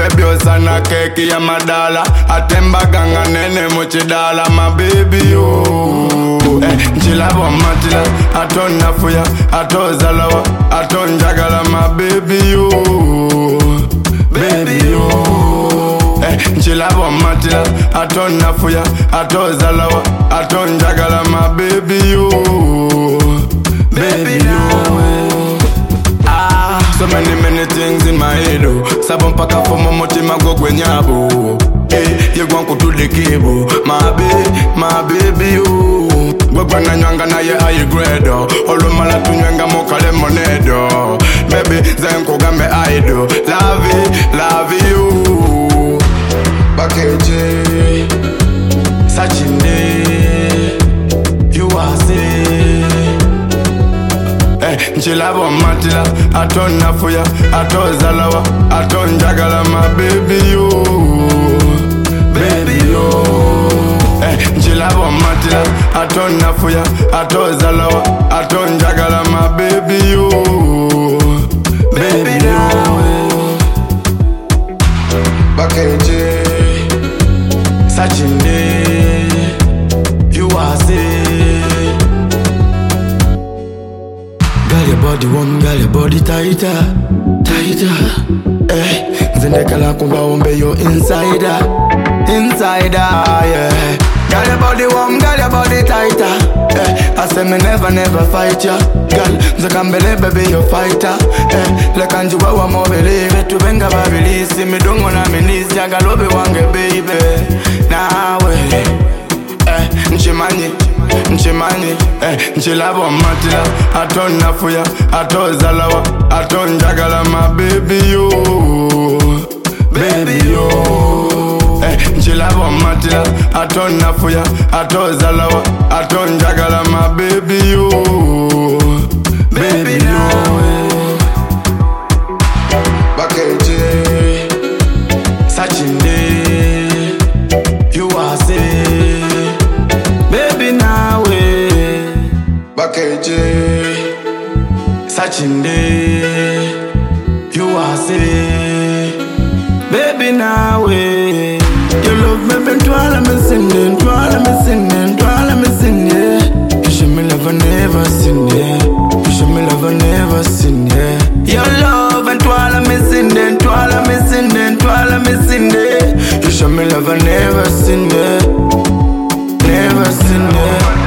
baby osana keki ya madala atemba ganga nene muchidala my baby oh nchilabo matila atona fuya atozalawa atonjagala my baby oh baby oh nchilabo matila atona fuya atozalawa atonjagala my baby oh baby oh. So many things in my head oh. Sabon paka for my mutima go gwenyabo. Hey, you gwan to the cable. My baby oh. Gwagwa na nyanga na ye high grade oh. Olo mala tu nyanga mo kale monedo. Baby zenko gambe idol. Love you. Bakeje Sachinde you are say nchilabo matila atona fuya atozalawa atonjagala my baby yo baby yo nchilabo matila atona fuya atozalawa atonjagala my baby yo baby yo Bakeje Sachinde you are say girl your body warm, girl your body tighter Zendekala kumba umbe yo insider yeah girl your body warm, girl your body tighter I say me never fight ya girl Zakambele baby you fighter Lekanjuwa wa mobile tubenga babilisi midongo na minisi Jagalobe wange baby nawe Nchimani nchilabo matila atona fuya atozalawa atonjagala my baby yo baby yo nchilabo matila atona fuya atozalawa atonjagala my baby yo baby yo Bakeje Sachinde you are say baby nawe Bakeje Sachinde you are say baby nawe you love me ben twala me singing you show me love I never seen yeah you show me love I never seen yeah your love and twala me singing you show me love I never seen yeah never seen yeah